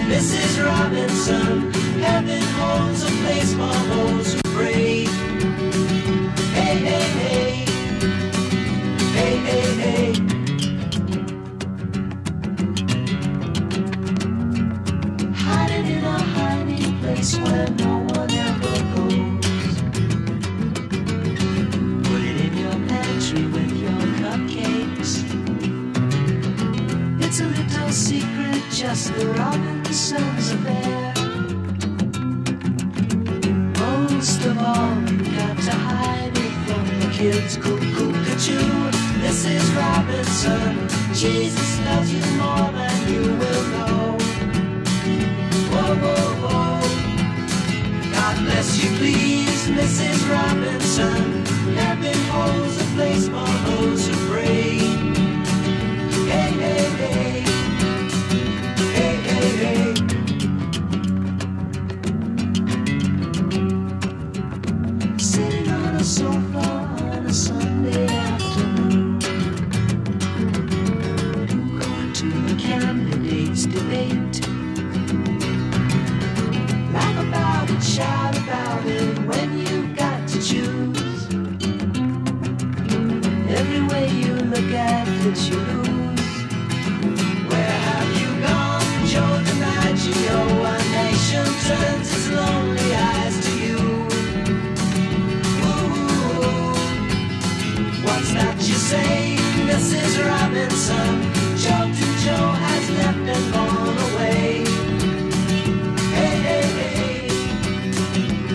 Mrs. Robinson. Heaven holds a place for those who pray. Hey, hey, hey. Hey, hey, hey. Hiding in a hiding place where no one ever goes. Put it in your pantry with your cupcakes. It's a little secret, just the Robinsons affair. Most of all, you got to hide it from the kids. Cuckoo-cuckoo, Mrs. Robinson. Jesus loves you more than you will know. Whoa, whoa, whoa. God bless you, please, Mrs. Robinson. Heaven holds a place for those who pray. Hey, hey, hey. Hey, hey, hey. Sitting on a sofa on a Sunday afternoon, going to the candidates' debate. Laugh about it, shout about it when you've got to choose. Every way you look at it, you lose. Where have you gone, Joe DiMaggio? A nation turns its lonely eyes to you. Ooh, what's that you say, Mrs. Robinson? Joe to Joe has left and gone away. Hey, hey, hey.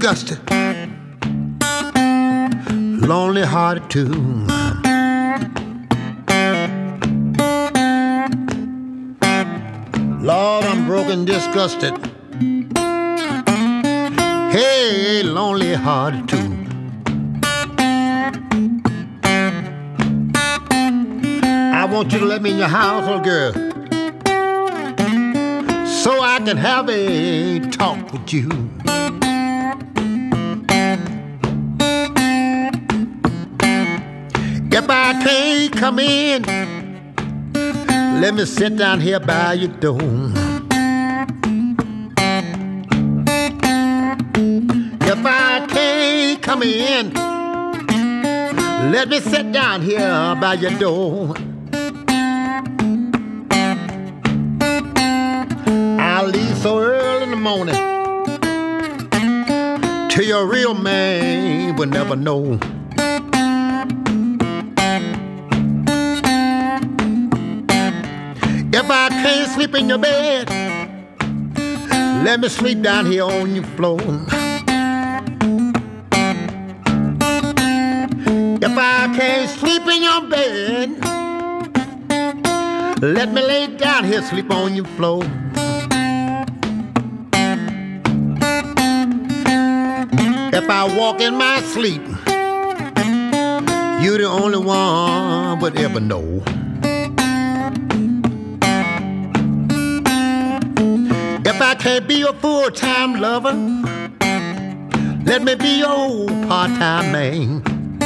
disgusted, lonely hearted too. Lord, I'm broken, disgusted. Hey, lonely hearted too. I want you to let me in your house, little girl, so I can have a talk with you. If I can't come in, let me sit down here by your door. If I can't come in, let me sit down here by your door. I'll leave so early in the morning till your real man will never know. If I can't sleep in your bed, let me sleep down here on your floor. If I can't sleep in your bed, let me lay down here, sleep on your floor. If I walk in my sleep, you're the only one would ever know. If I can't be your full-time lover, let me be your part-time man.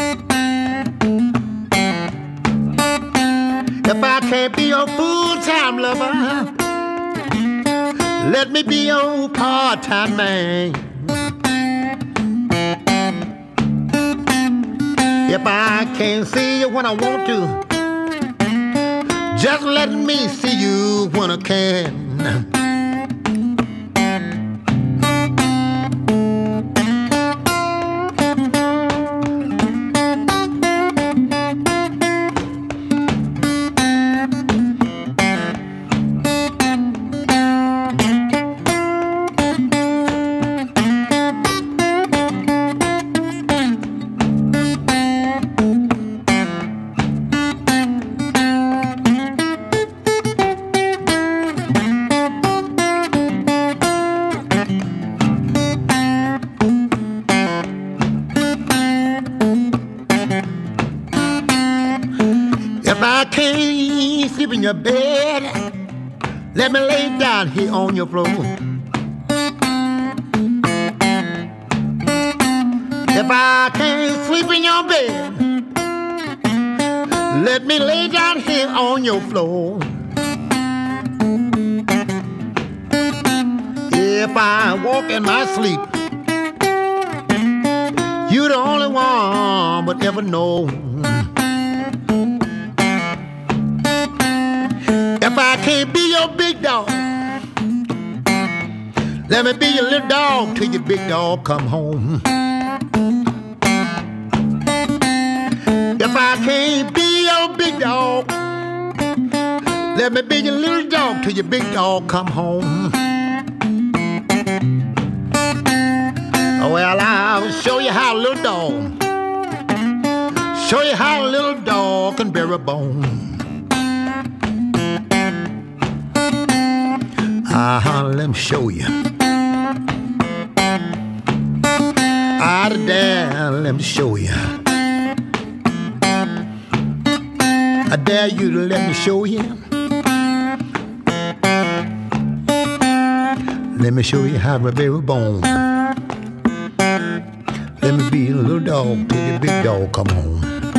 If I can't be your full-time lover, let me be your part-time man. If I can't see you when I want to, just let me see you when I can. If I can't sleep in your bed, let me lay down here on your floor. If I can't sleep in your bed, let me lay down here on your floor. If I walk in my sleep, you're the only one would ever know. If I can't be your big dog, let me be your little dog till your big dog come home. If I can't be your big dog, let me be your little dog till your big dog come home. Well, I'll show you how a little dog, show you how a little dog can bear a bone. Let me show you. There, let me show you. I dare you to let me show you. Let me show you how to bear a bone. Let me be a little dog till the big dog come home.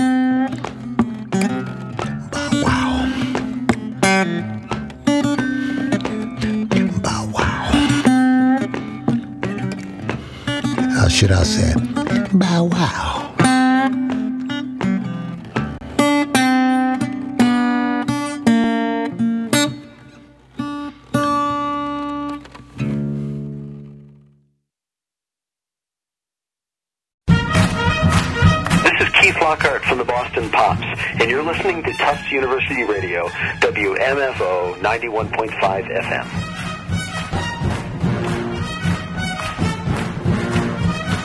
Should I say, bow wow. This is Keith Lockhart from the Boston Pops, and you're listening to Tufts University Radio, WMFO 91.5 FM.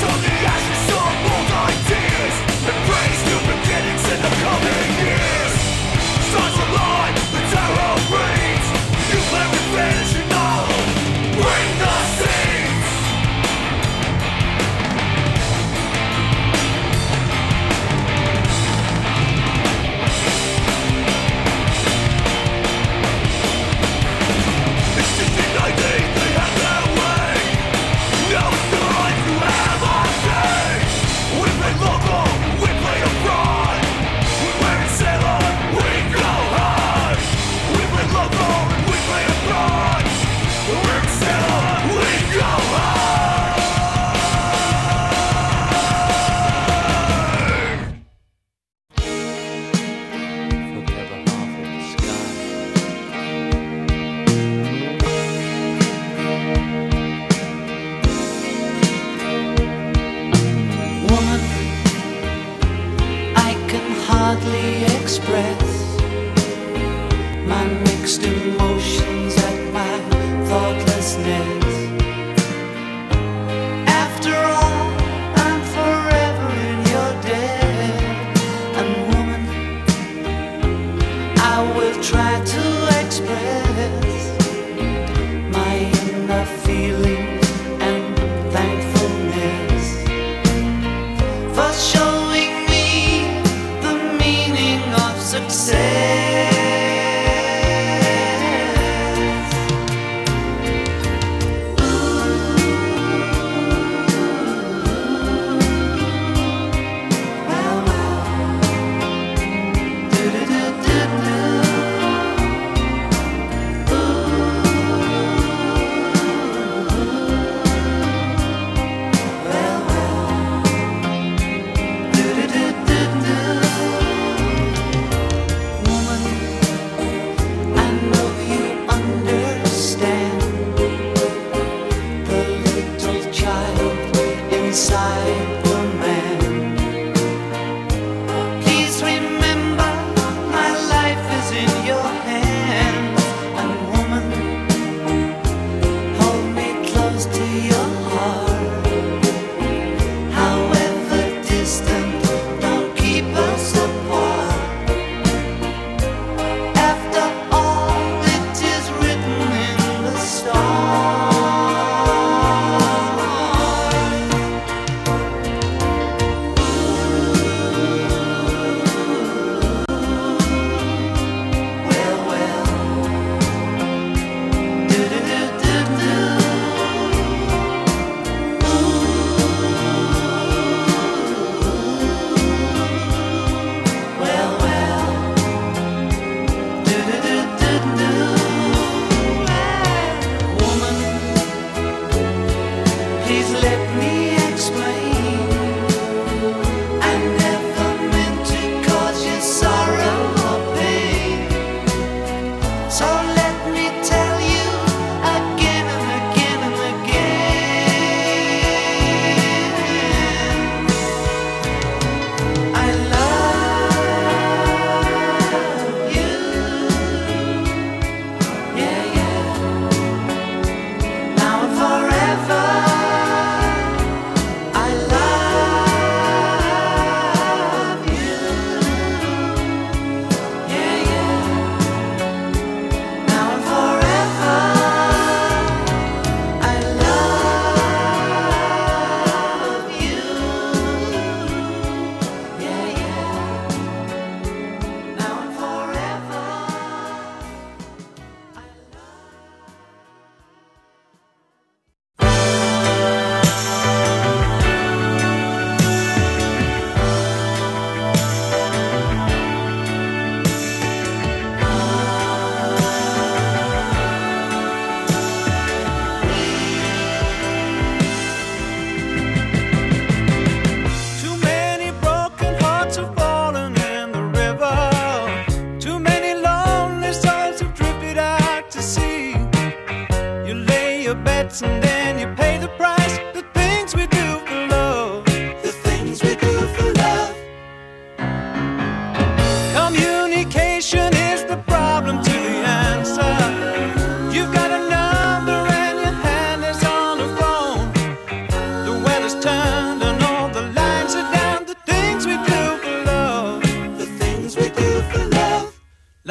Success.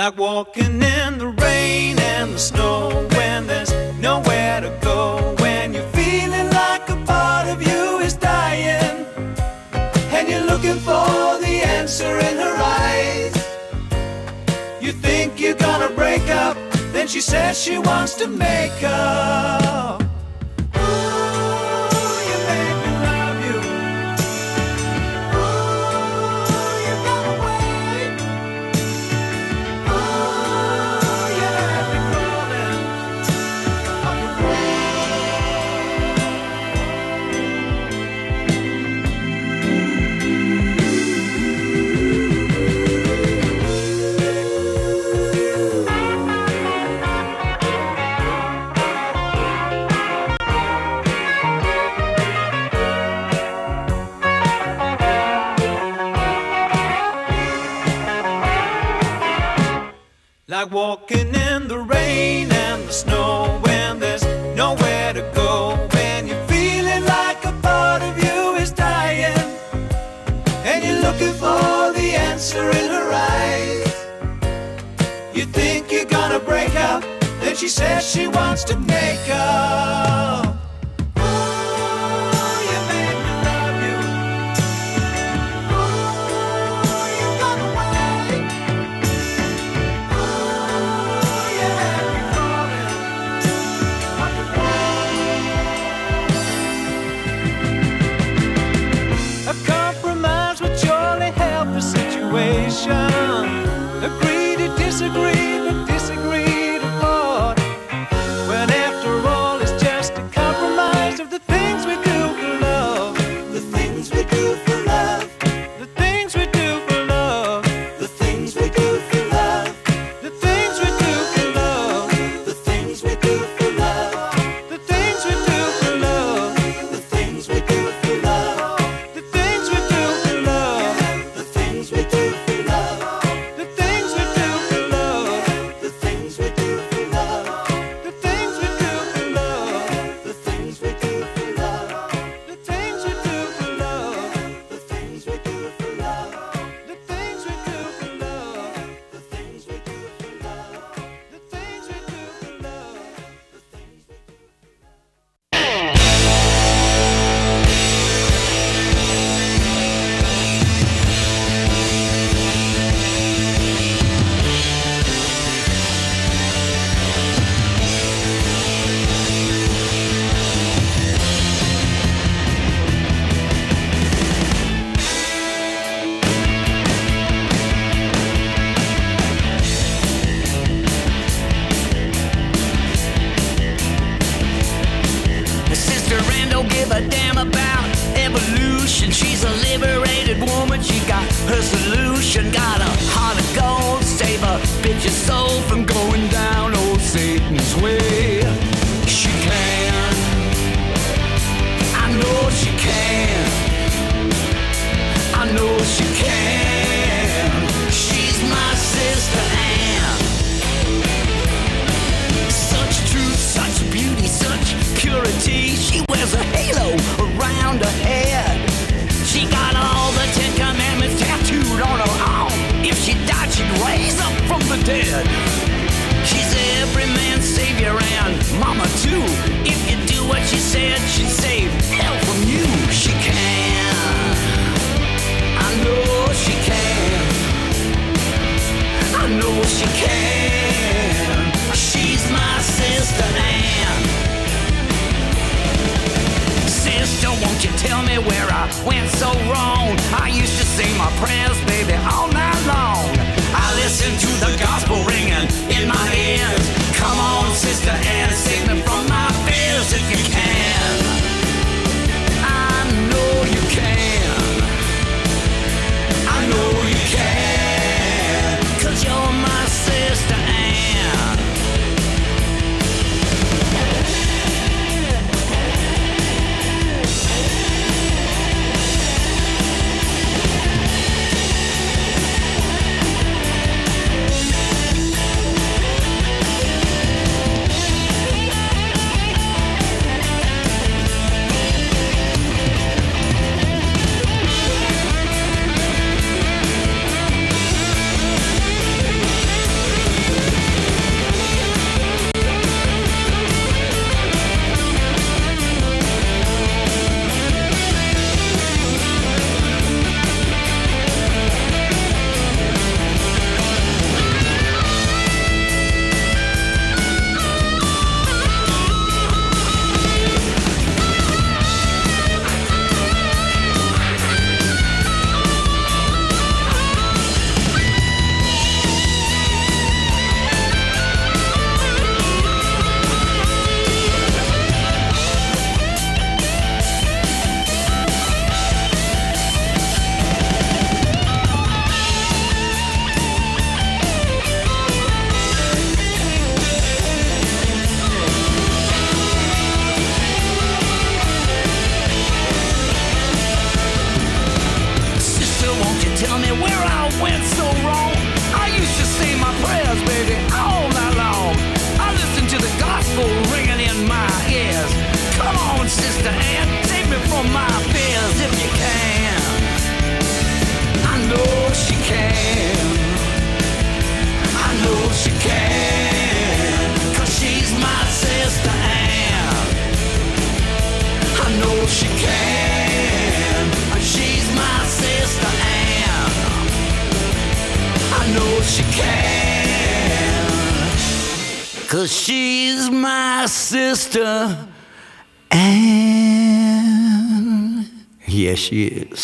Like walking in the rain and the snow when there's nowhere to go. When you're feeling like a part of you is dying, and you're looking for the answer in her eyes. You think you're gonna break up, then she says she wants to make up. Like walking in the rain and the snow when there's nowhere to go. When you're feeling like a part of you is dying, and you're looking for the answer in her eyes. You think you're gonna break up, then she says she wants to make up. Agree to disagree, but disagree to part. When after all it's just a compromise of the things we do for love. The things we do for love. The things we do for love. The things we do for love. The things we do for love. The things we do for love. The things we do for love. The things we do for love. The things we do for love. The things we do for love. The things we do for love. The things we do for love. The things we do for love. The things we do for love. The things we do for love. The things we do for love. The things we do for love. The things we do for love. The things we do for love. The things we do. Sister Ann don't give a damn about evolution. She's a liberated woman. She got her solution. Got a heart of gold. Save a bitch's soul from going down old Satan's way. She can. I know she can. I know she can. She's my sister Ann. Such truth, such beauty, such purity. She wears a halo around her head. She got all the 10 Commandments tattooed on her arm. If she died, she'd raise up from the dead. She's every man's savior and mama too. If you do what she said, she'd save hell from you. She can. I know she can. I know she can. She's my sister Ann. Sister, won't you tell me where I went so wrong? I used to sing my prayers, baby, all night long. I listened to the gospel ringing in my ears. Come on, Sister Ann, save me from my fears if you can. I know you can. I know you can. 'Cause you're my sister Ann. went so wrong. I used to say my prayers, baby, all night long. I listen to the gospel ringing in my ears. Come on, Sister Ann, save me from my fears if you can. I know she can. I know she can. 'Cause she's my Sister Ann. I know she can. She's my Sister Ann. I know she can. 'Cause she's my Sister Ann. Yes, she is.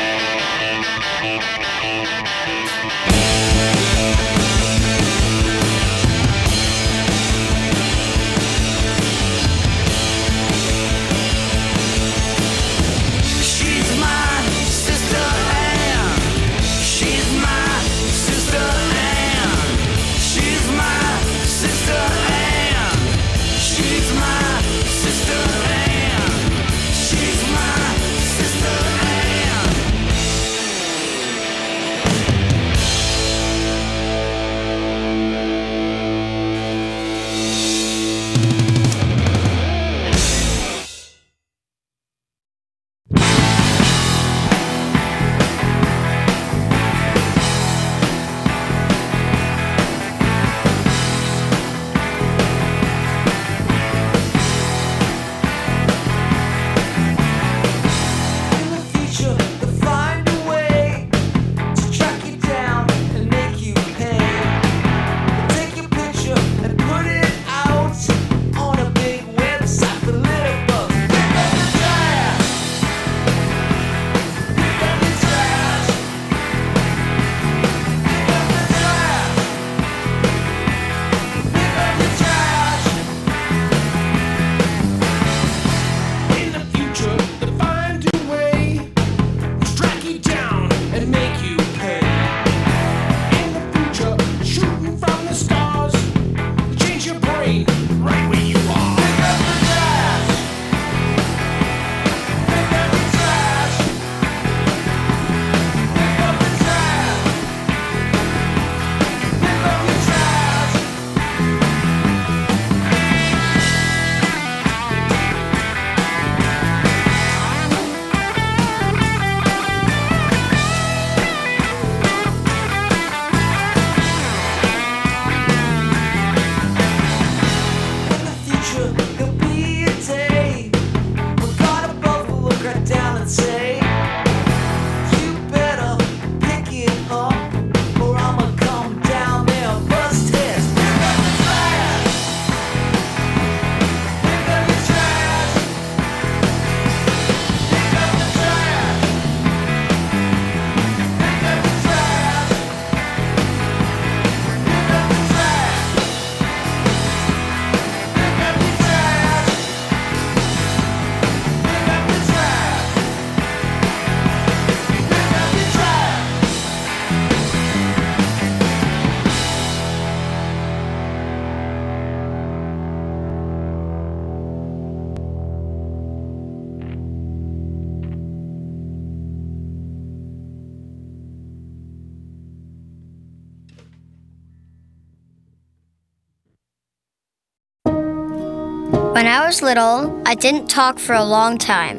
When I was little, I didn't talk for a long time.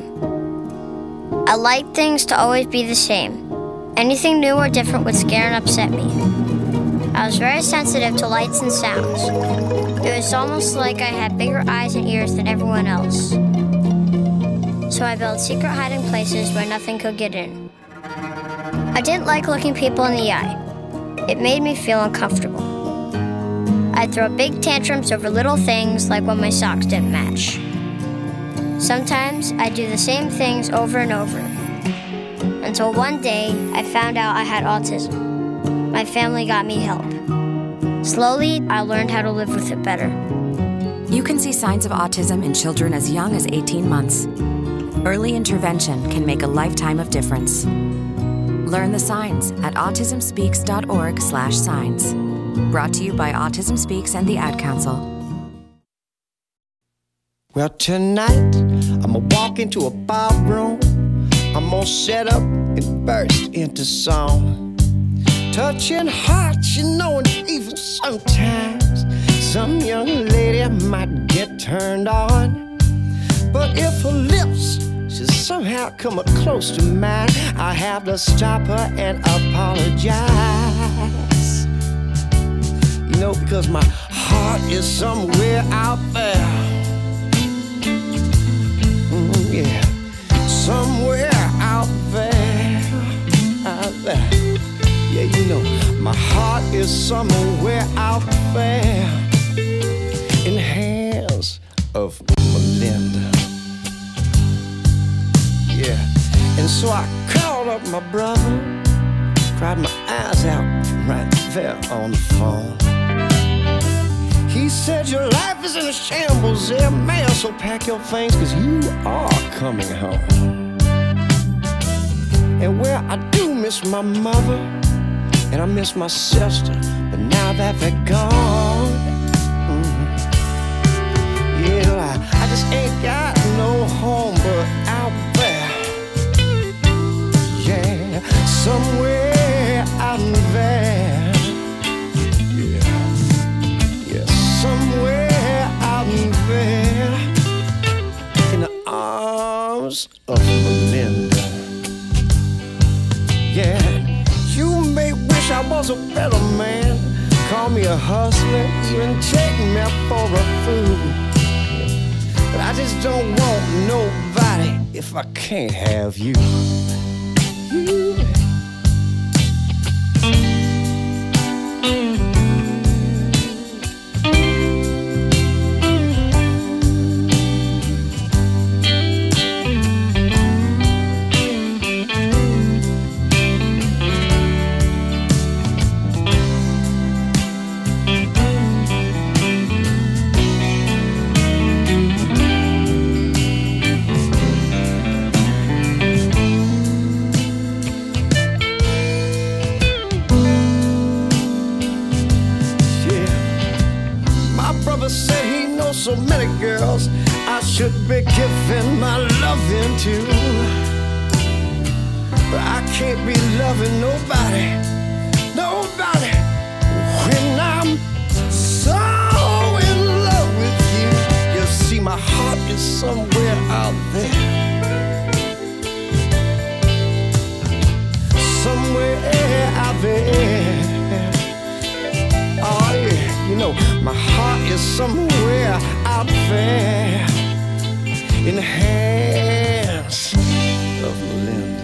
I liked things to always be the same. Anything new or different would scare and upset me. I was very sensitive to lights and sounds. It was almost like I had bigger eyes and ears than everyone else. So I built secret hiding places where nothing could get in. I didn't like looking people in the eye. It made me feel uncomfortable. I'd throw big tantrums over little things like when my socks didn't match. Sometimes I'd do the same things over and over. Until one day, I found out I had autism. My family got me help. Slowly, I learned how to live with it better. You can see signs of autism in children as young as 18 months. Early intervention can make a lifetime of difference. Learn the signs at autismspeaks.org/signs. Brought to you by Autism Speaks and the Ad Council. Well, tonight, I'ma walk into a ballroom. I'm gonna set up and burst into song. touching hearts, you know, and even sometimes some young lady might get turned on. But if her lips should somehow come up close to mine, I have to stop her and apologize. You know, because my heart is somewhere out there. Yeah, somewhere out there, out there. Yeah, you know, my heart is somewhere out there in the hands of Melinda. Yeah, and so I called up my brother, cried my eyes out right there on the phone. He said, your life is in a shambles there, man, so pack your things, cause you are coming home. And well, I do miss my mother, and I miss my sister, but now that they're gone, yeah, I just ain't got no home but out there. Yeah, somewhere out there. Yeah, somewhere out there in the arms of Melinda. Yeah, you may wish I was a better man, call me a hustler, even take me for a fool. But I just don't want nobody if I can't have you. So many girls I should be giving my loving to, but I can't be loving nobody, nobody, when I'm so in love with you. You see, my heart is somewhere out there, somewhere out there. Oh yeah, you know, my heart is somewhere out there in the hands of Melinda.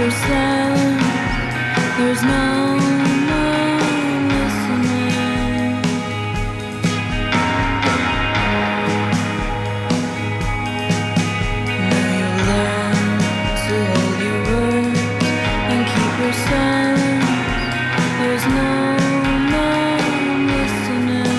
your silence. There's no one listening. Now you've learned to hold your words and keep your silence. There's no one listening.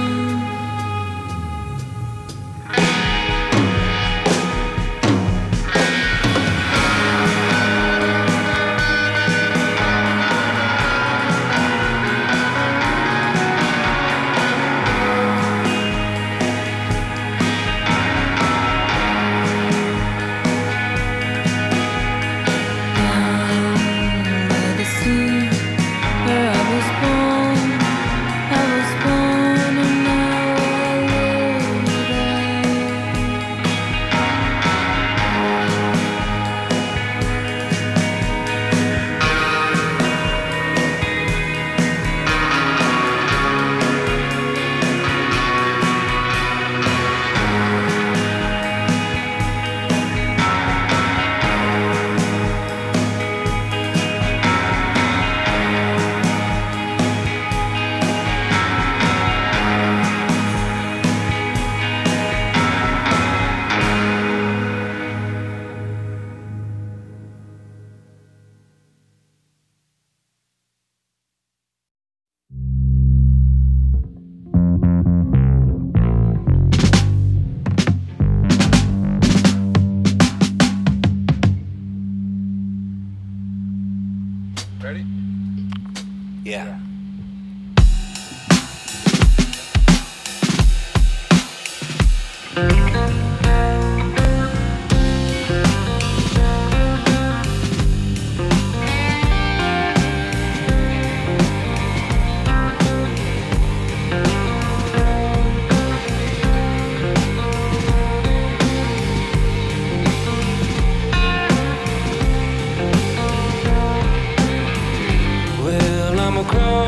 Ready? Yeah. Well, I'm across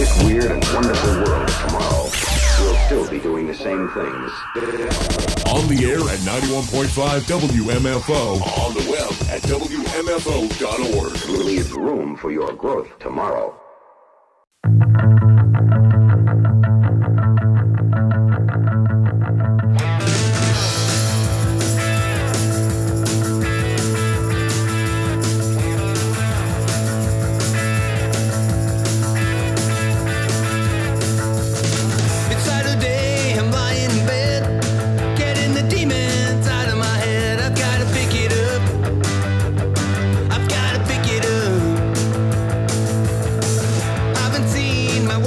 this weird and wonderful world tomorrow, we'll still be doing the same things. On the air at 91.5 WMFO. On the web at WMFO.org. Leave room for your growth tomorrow. My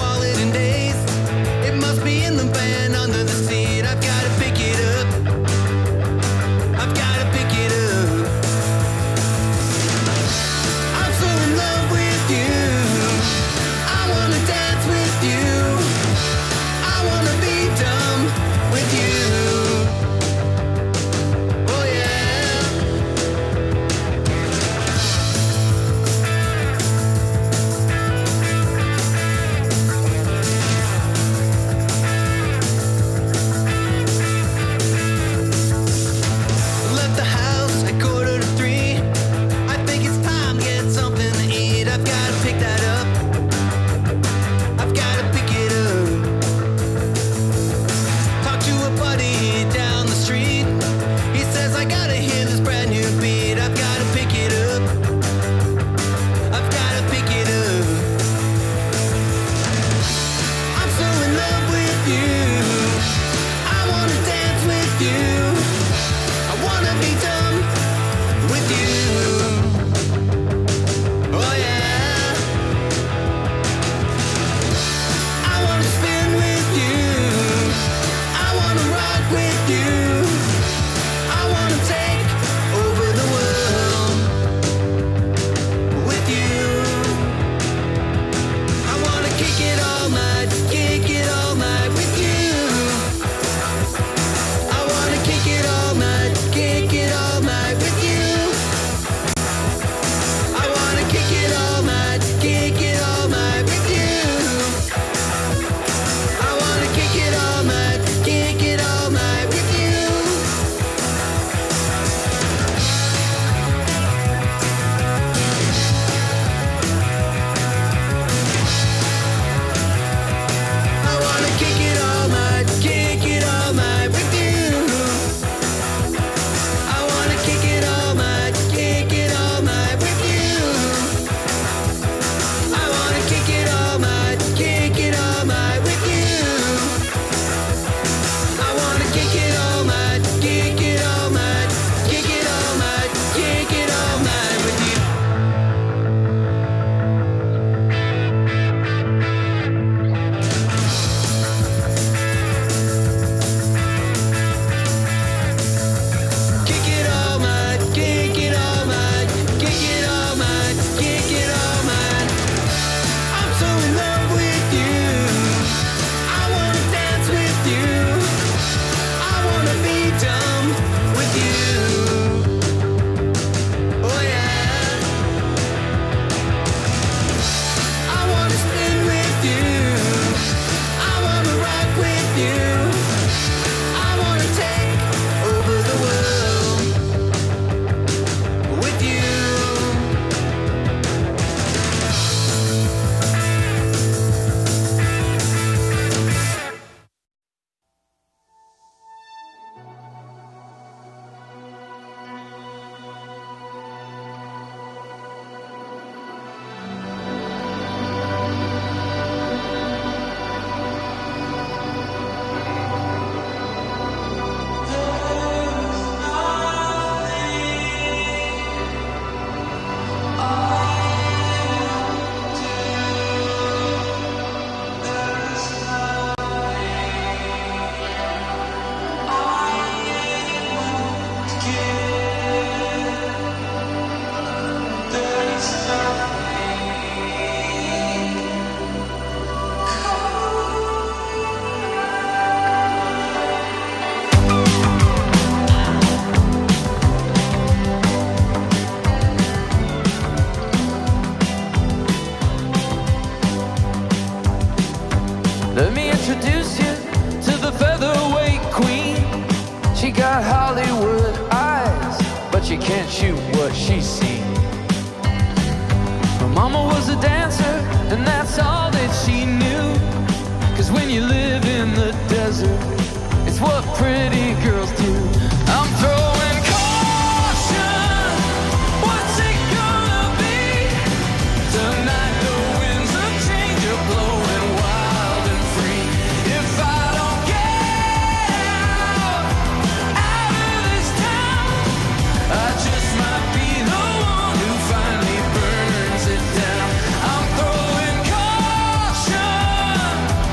introduce you to the featherweight queen. She got Hollywood eyes, but you can't shoot what she's seen. Her mama was a dancer, and that's all that she knew. 'Cause when you live in the desert, it's what pretty girls do. I'm throwing caution. What's it gonna be? Tonight the winds of change are blowing wild and free. If I don't get out of this town, I just might be the one who finally burns it down. I'm throwing caution.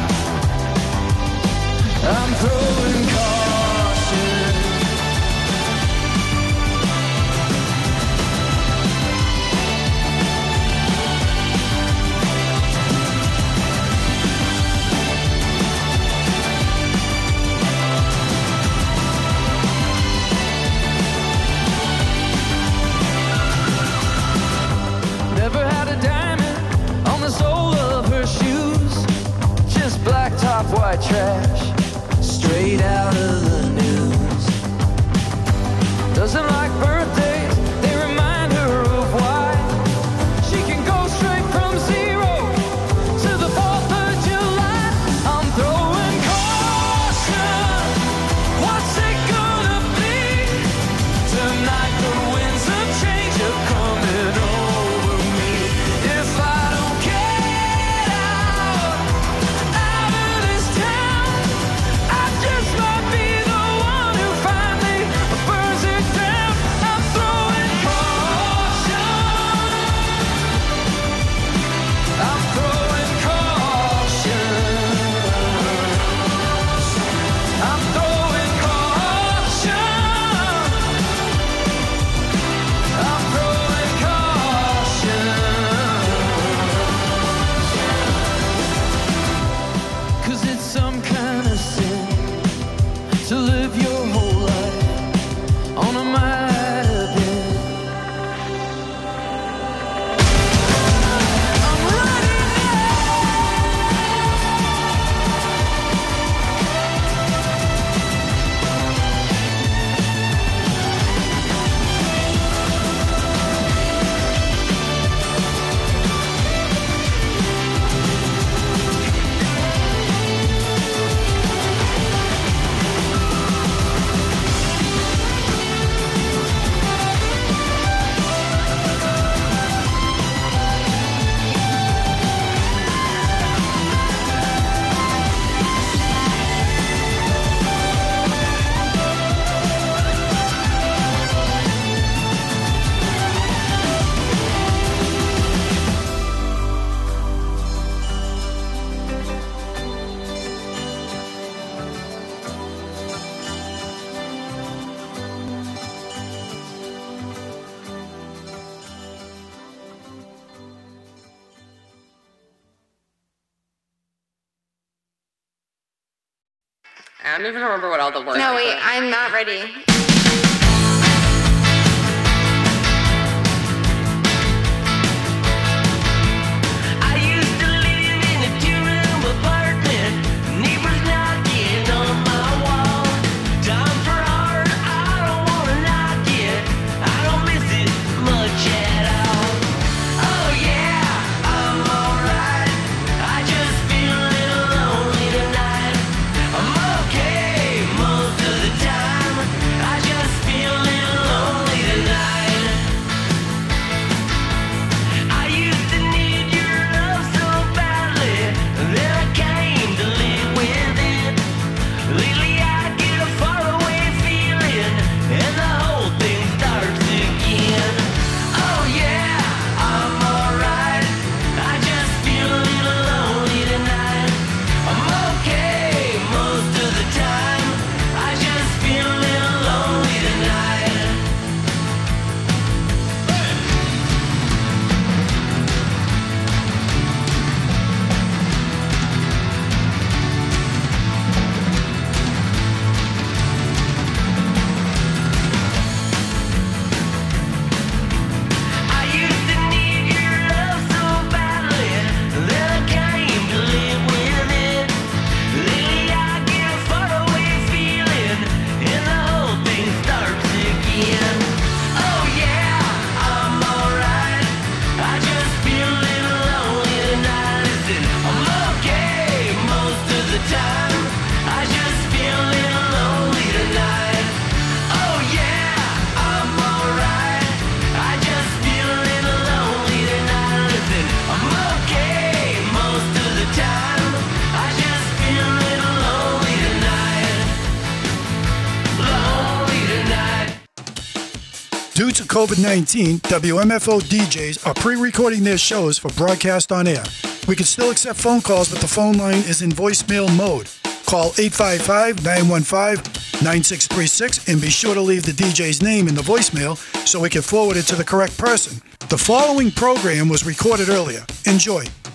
I'm throwing caution. Never had a diamond on the sole of her shoes. Just black top, white trash, straight out of the news. Doesn't like birthdays, they remind her of why. She can go straight from 0 to the 4th of July. I'm throwing caution. What's it gonna be? Tonight the winds of change are coming over me. If I don't get out of this town, I just might be the one who finally burns it down. I'm throwing caution. I'm throwing caution. I'm throwing caution. I'm throwing caution. 'Cause it's some kind of sin to live your whole life on a might have been. I'm ready I don't even remember what all the words No, were. wait, I'm not ready. I used to live in a two-room apartment. Neighbors knocking on my wall. Times are hard, I don't wanna knock it. I don't miss it much at all. Oh yeah, I'm alright. I just feel a little lonely tonight. I'm okay most of the time. I to COVID-19, WMFO DJs are pre-recording their shows for broadcast on air. We can still accept phone calls, but the phone line is in voicemail mode. Call 855-915-9636 and be sure to leave the DJ's name in the voicemail so we can forward it to the correct person. The following program was recorded earlier. Enjoy.